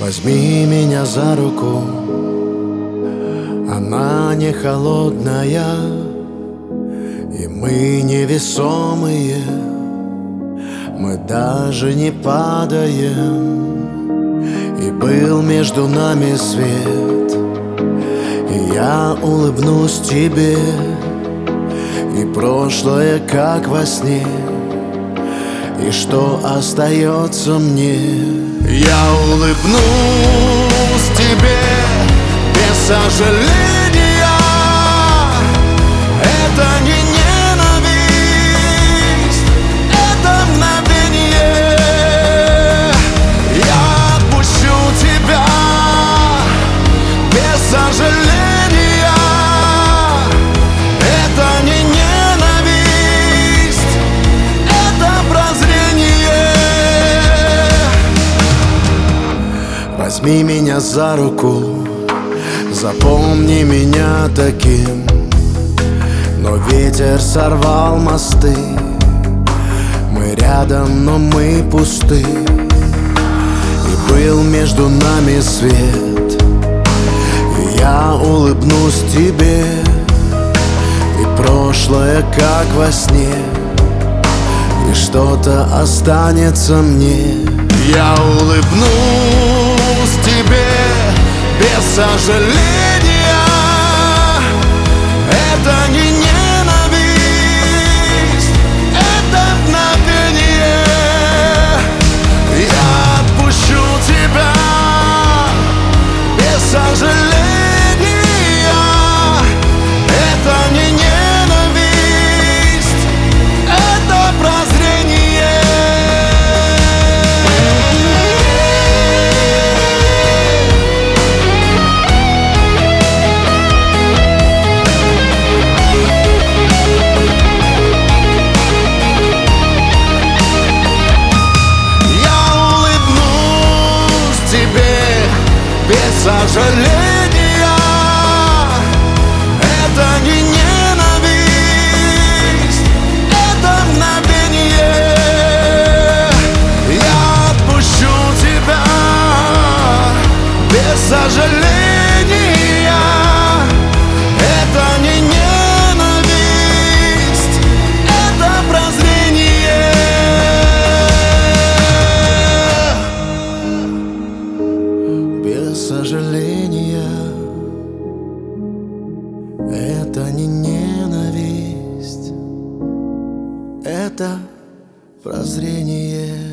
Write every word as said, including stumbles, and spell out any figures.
Возьми меня за руку, она не холодная, и мы невесомые, мы даже не падаем. И был между нами свет, и я улыбнусь тебе, и прошлое как во сне. И что остается мне? Я улыбнусь тебе без сожаления. Это не ненависть, это мгновение. Я отпущу тебя без сожаления. Это не ненависть, это прозрение. Возьми меня за руку, запомни меня таким. Но ветер сорвал мосты, мы рядом, но мы пусты. И был между нами свет, и я улыбнусь тебе, и прошлое как во сне, и что-то останется мне. Я улыбнусь тебе без сожаления. Это не ненависть, это мгновение. Я отпущу тебя без сожаления. Это не ненависть, это прозрение. Без сожаления, это не ненависть, это мгновение. Я отпущу тебя без сожаления. Это не ненависть, это прозрение. Без сожаления, это не ненависть, это прозрение.